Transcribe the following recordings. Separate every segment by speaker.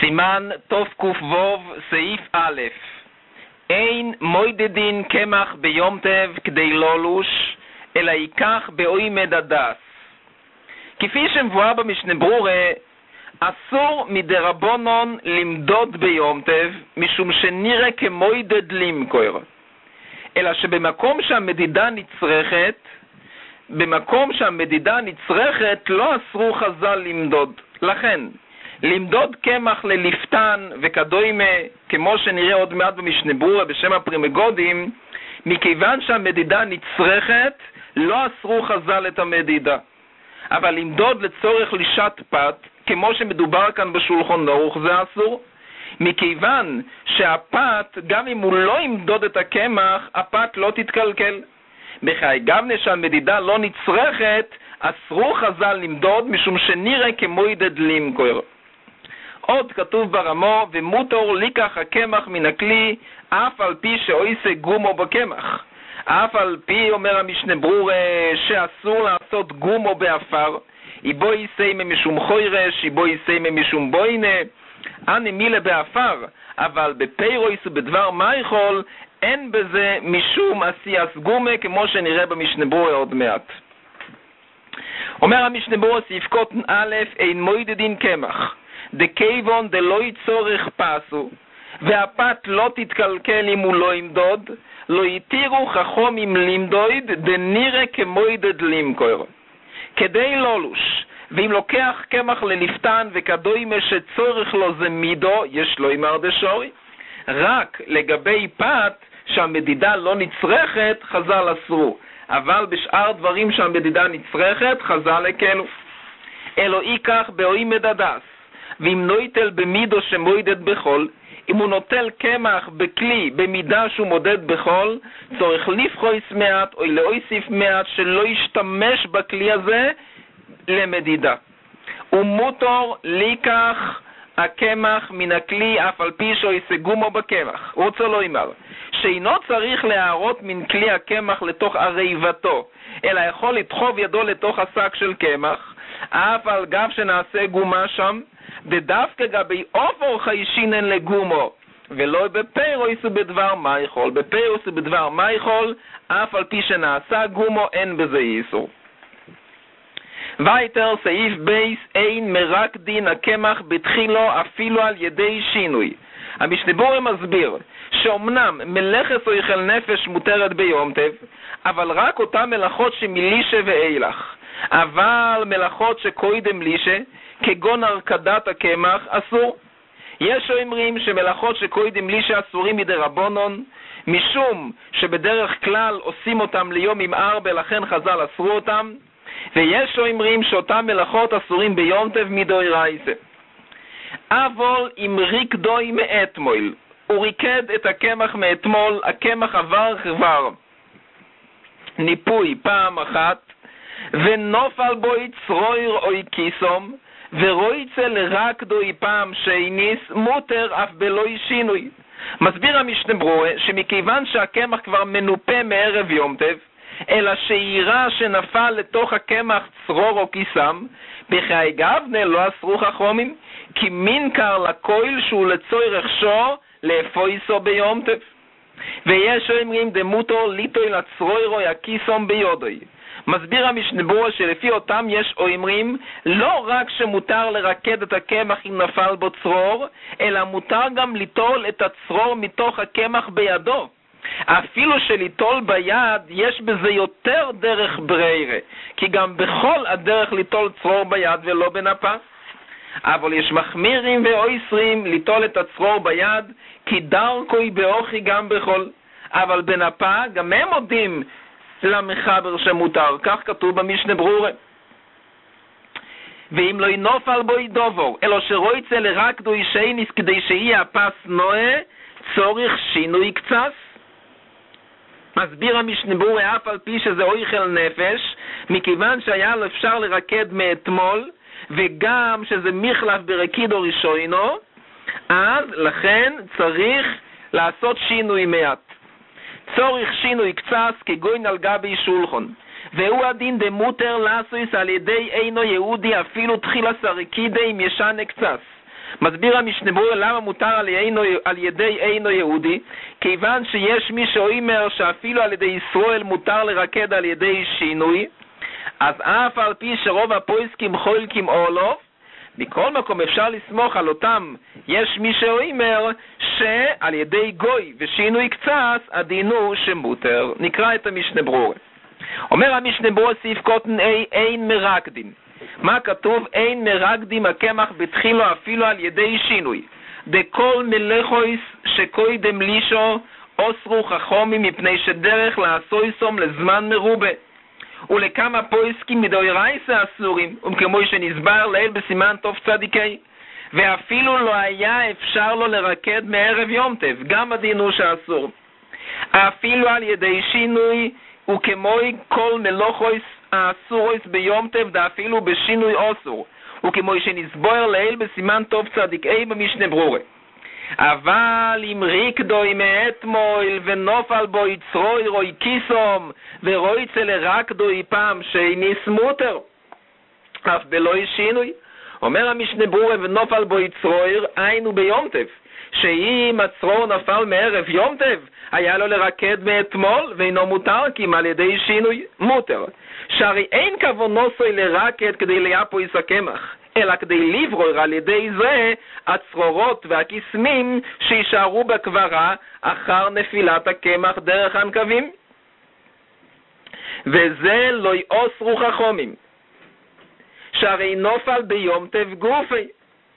Speaker 1: סימן תק"ו סעיף א' אין מוידדין קמח ביום טב כדי לא לוש, אלא ייקח באוימד הדס. כפי שמבואר במשנה ברורה, אסור מדרבנן למדוד ביום טב, משום שנראה כמוידד למכור. אלא שבמקום שהמדידה נצרכת, לא אסרו חז"ל למדוד. לכן, למדוד קמח ללפתן וכדומה, כמו שנראה עוד מעט במשנה ברורה בשם הפרימגודים, מכיוון שהמדידה נצרכת, לא אסרו חז"ל את המדידה. אבל למדוד לצורך לישת פת, כמו שמדובר כאן בשולחן ערוך, זה אסור. מכיוון שהפת, גם אם הוא לא ימדוד את הקמח, הפת לא תתקלקל. בחיי גבנה שהמדידה לא נצרכת, אסרו חז"ל למדוד, משום שנראה כמוידד למכור. עוד כתוב ברמו, ומותר ליקח הקמח מן הכלי, אף על פי שאויסה גומו בקמח. אף על פי, אומר המשנה ברורה, שאסור לעשות גומו באפר, איבו יסיימה משום חוירש, איבו יסיימה משום בוינה, אני מילה באפר, אבל בפירויס ובדבר מייכול, אין בזה משום עשייס גומה, כמו שנראה במשנה ברורה עוד מעט. אומר המשנה ברורה, סעיף קוטן א', אין מוידדין קמח, דכיוון דלא יצורך פסו, והפת לא תתקלקל אם הוא לא ימדוד, לא יתירו חכמים למדוד, דנראה כמוידד למכור. כדי לא לוש, ואם לוקח קמח ללפתן וכדומה שצורך לו זה מידו, יש לו אמר דשורי. רק לגבי פת שהמדידה לא נצרכת, חז"ל אסרו. אבל בשאר דברים שהמדידה נצרכת, חז"ל הקלו. אלו ייקח באוימד הדס, ואם נויטל במידו שמוידד בחול, אם הוא נוטל קמח בכלי במידה שהוא מודד בחול, צורך לפחויס מעט או להוסיף מעט שלא ישתמש בכלי הזה למדידה. ומותר ליקח הקמח מן הכלי אף על פי שיסגומו בקמח. הוא רוצה לא אמר שאינו צריך להערות מן כלי הקמח לתוך עריבתו, אלא יכול לדחוב ידו לתוך השק של קמח, אף על גב שנעשה גומה שם, ודווקא גבי אופור חיישינן לגומו, ולא בפיירויס ובדבר מייכול. בפיירויס ובדבר מייכול, אף על פי שנעשה גומו, אין בזה איסור. וייטר סעיף בייס, אין מרק דין הקמח בתחילו אפילו על ידי שינוי. המשנה ברורה מסביר שאומנם מלאכת אוכל נפש מותרת ביום טב, אבל רק אותן מלאכות שמלישה ואילך. אבל מלאכות שקוידם לישה, כגון הרכדת הקמח, אסור. יש אומרים שמלאכות שקוידם לישה אסורים מדרבנן, משום שבדרך כלל עושים אותם ליום עם ארבע, לכן חז"ל אסרו אותם. ויש אומרים שאותם מלאכות אסורים ביום טב מדאורייתא. אבל אם ריקדוי מאתמול, הוא ריקד את הקמח מאתמול, הקמח עבר כבר ניפוי פעם אחת, ונופל בו צרויר או כיסום, ורויצה לרקדוי פעם שייניס, מותר אף בלוי שינוי. מסביר המשנה ברורה שמכיוון שהקמח כבר מנופה מערב יום טב, אלא שיראה שנפל לתוך הקמח צרור או כיסם, בחיי גבנה לא אסרו חכמים, כי מינקר לקויל שהוא לצורך שור לאפויסו ביום טב. ויש אומרים דמותו ליטוי לצרוירו הכיסום ביודוי. מסביר המשנה ברורה שלפי אותם יש אומרים לא רק שמותר לרקד את הקמח אם נפל בו צרור, אלא מותר גם ליטול את הצרור מתוך הקמח בידו. אפילו שליטול ביד יש בזה יותר דרך בריירה, כי גם בכל הדרך ליטול צרור ביד ולא בנפה. אבל יש מחמירים ואויסרים ליטול את הצרור ביד, כי דרכוי באוכי גם בכל. אבל בנפה גם הם מודים למחבר שמותר, כך כתוב במשנה ברורה. ואם לא ינופל בו ידובו, אלא שרויצה לרקדו ישייניס כדי שיהיה הפס נועה, צורך שינוי קצת. מסביר המשנה ברורה אף על פי שזה אוכל נפש, מכיוון שהיה לו אפשר לרקד מאתמול, וגם שזה מחלף ברקידו ראשונו, אז לכן צריך לעשות שינוי מעט. צורך שינוי קצת כגוין על גבי שולחן, והוא הדין דמותר לעשויס על ידי אינו יהודי אפילו תחילה סרקידה אם ישנה קצת. מסביר המשנה ברורה למה מותר על ידי אינו יהודי, כיוון שיש מי שאומר שאפילו על ידי ישראל מותר לרקד על ידי שינוי, אז אף על פי שרוב הפויסקים חולקים אולוף, מכל מקום אפשר לסמוך על אותם. יש מי שאומר שעל ידי גוי ושינוי קצת הדין הוא שמותר. נקרא את המשנה ברורה. אומר המשנה ברורה סעיף קוטן אין מרקדים. מה כתוב? אין מרקדים הקמח בתחילו אפילו על ידי שינוי. דכל מלאכויס שקוידם לישו אוסרו חכומים מפני שדרך לעשויסום לזמן מרובה. ולכמה פויסקים מדאורייתא אסורים, וכמו שנסבר לעיל בסימן טוב צדיקי, ואפילו לא היה אפשר לו לרקד מערב יום טוב, גם הדין הוא שאסור. אפילו על ידי שינוי, וכמו כל מלאכויס האסורויס ביום טוב, ואפילו בשינוי אסור, וכמו שנסבר לעיל בסימן טוב צדיקי במשנה ברורה. אבל אם ריקדוי מאתמול ונופל בו יצרוי רוי כיסום ורויצה לרקדוי פעם שאיני סמוטר אף בלוי שינוי. אומר המשנה ברורה ונופל בו יצרוי היינו ביום טב, שאם הצרור נפל מערב יום טב היה לו לרקד מאתמול ואינו מותר כי על ידי שינוי מותר, שהרי אין כוונוסוי לרקד כדי ליפויס הקמח, אלא כדי לברור על ידי זה הצרורות והכיסמים שישארו בקברה אחר נפילת הקמח דרך הנקבים. וזה לא יאוסרו חכומים, שהרי נופל ביום טב גופי,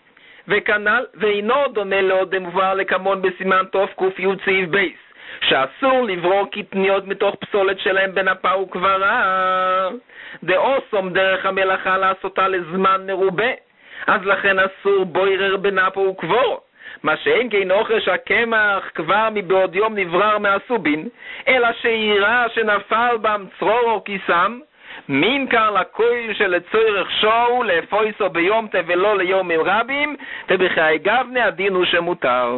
Speaker 1: וכנ"ל ואינו דומה לעוד דמובא לכמון בסימן טוב ק"י סעיף בייס, שאסור לברור קטניות מתוך פסולת שלהם בנפה וקברה, דאוסום דרך המלאכה לעשותה לזמן מרובה, אז לכן אסור בוירר בנפה וקבור, מה שאין כן אוכל שהקמח כבר מבעוד יום נברר מהסובין, אלא שיראה שנפל בם צרור או כיסם, מינקר לקויל שלצורך שואו לאפויסו ביום טב ולא ליומים רבים, ובחיי גבנה הדין הוא שמותר.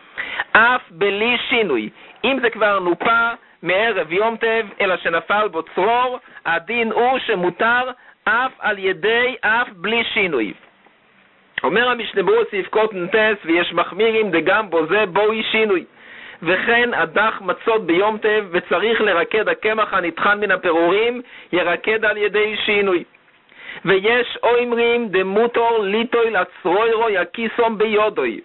Speaker 1: אף בלי שינוי, אם זה כבר נופה מערב יום טב אלא שנפל בו צרור, הדין הוא שמותר אף על ידי אף בלי שינוי. אומר המשנה ברורה סעיף קוטן טס, ויש מחמירים דגם בו זה בואי שינוי, וכן הדח מצות ביום טב וצריך לרקד הקמח הנטחן מן הפירורים ירקד על ידי שינוי. ויש אומרים דמוטור ליטוי לצרוירו יקיסום ביודוי.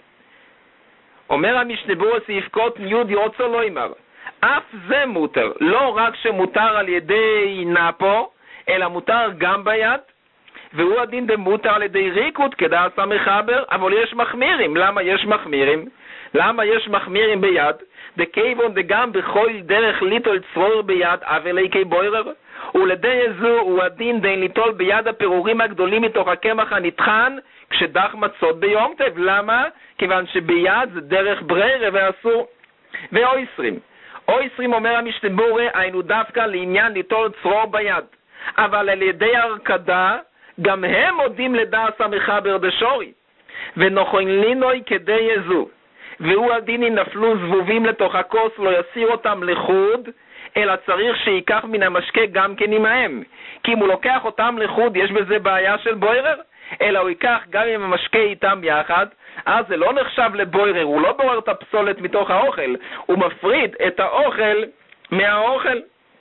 Speaker 1: אומר המשנה ברורה סעיף קוטן י' רוצה לא אמר, אף זה מותר, לא רק שמותר על ידי נפו אלא מותר גם ביד, והוא הדין דמותר על ידי ריקוד כדעת המחבר. אבל יש מחמירים. למה יש מחמירים? למה יש מחמירים ביד? דכיוון דגם בכל דרך ליטול צרור ביד אבלי כבוירר, ולדי זו הוא הדין דין ליטול ביד הפירורים הגדולים מתוך הקמח הנטחן כשדח מצות ביום טב. למה? כיוון שביד זה דרך בררה ואסור. ואויסרים, אויסרים אומר המשנה ברורה היינו דווקא לעניין ליטול צרור ביד, אבל על ידי הרכדה גם הם מודים לדעת המחבר דשורי, ונוכן לינוי כדי יזו, והוא הדין אם נפלו זבובים לתוך הכוס לא יסיר אותם לחוד, אלא צריך שיקח מן המשקה גם כן עמהם, כי אם הוא לוקח אותם לחוד יש בזה בעיה של בוירר, אלא הוא ייקח גם עם המשקה איתם יחד, אז זה לא נחשב לבוירר, הוא לא בורר את הפסולת מתוך האוכל, הוא מפריד את האוכל מהאוכל.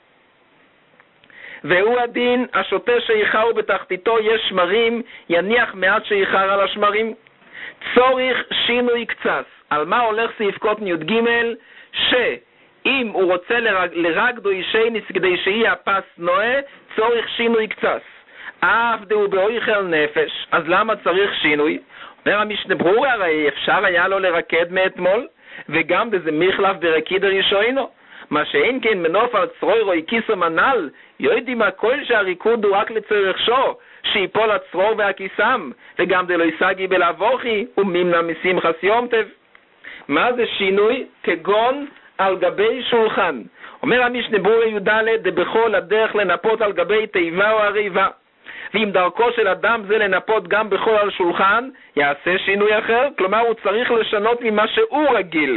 Speaker 1: והוא הדין השוטה שיחר בתחתיתו יש שמרים, יניח מעט שיחר על השמרים. צורך שינוי קצת. על מה הולך סעיף קוטן י"ג? שאם הוא רוצה לרקדו אישייניס כדי שיהיה הפס נועה, צורך שינוי קצת. אף דהו באויכל נפש, אז למה צריך שינוי? אומר המשנה ברורה, הרי אפשר היה לו לרקד מאתמול, וגם בזה מחלף ברקיד הראשונו. מה שאין כן מנוף על צרוי רוי כיסו מנל, יודעים הכל שהריקוד הוא רק לצורך שו, שיפול הצרור והכיסם, וגם דלו יסגי בלבוכי, ומימנה משמחס יום טב. מה זה שינוי? כגון על גבי שולחן. אומר המשנה ברורה י"ד, דבכל הדרך לנפות על גבי תיבה או הריבה. ואם דרכו של אדם זה לנפות גם בכל על שולחן, יעשה שינוי אחר, כלומר הוא צריך לשנות ממה שהוא רגיל.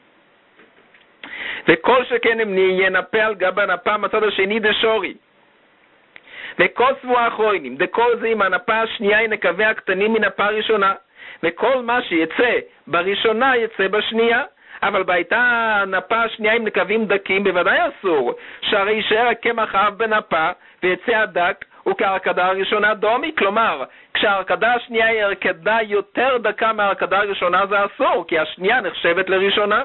Speaker 1: וכל שכן הם ינפה על גב הנפה מצד השני דשורי. וכל סבוע האחרונים, דכל זה עם הנפה השנייה נקווה הקטנים מן הפה הראשונה, וכל מה שיצא בראשונה יצא בשנייה. אבל בהייתה נפה השנייה עם נקבים דקים בוודאי אסור, שהרי יישאר הקמח אף בנפה ויצא הדק, וכהרקדה הראשונה דומי. כלומר, כשההרקדה השנייה היא הרקדה יותר דקה מההרקדה הראשונה זה אסור, כי השנייה נחשבת לראשונה.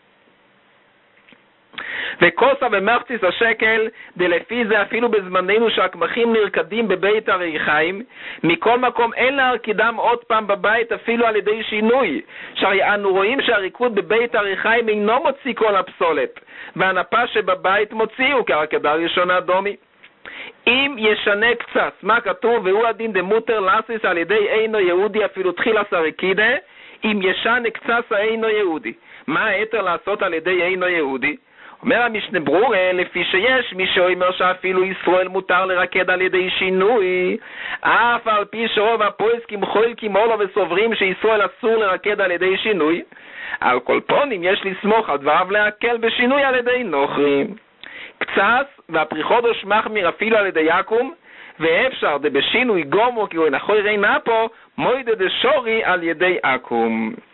Speaker 1: וכוסה ומחציס השקל, דלפי זה אפילו בזמננו שהקמחים נרקדים בבית הריחיים, מכל מקום אין להרקידם עוד פעם בבית אפילו על ידי שינוי, שהרי אנו רואים שהריקוד בבית הריחיים אינו מוציא כל הפסולת, והנפה שבבית מוציאו כהרקדה ראשונה דומי. אם ישנה קצת, מה כתוב? והוא הדין דמותר לסיס על ידי אינו יהודי אפילו תחילה סרקידה, אם ישנה קצת אינו יהודי. מה היתר לעשות על ידי אינו יהודי? אומר המשנה ברורה, לפי שיש מי שאומר שאפילו ישראל מותר לרקד על ידי שינוי, אף על פי שרוב הפועסקים חולקים אולו וסוברים שישראל אסור לרקד על ידי שינוי, על כל פונים יש לסמוך על דבריו להקל בשינוי על ידי נוכרים. קצת והפריחודוש מחמיר אפילו על ידי יקום, ואפשר דבשינוי גומו כי הוא נחוי רינה פה, מוידה דשורי על ידי עקום.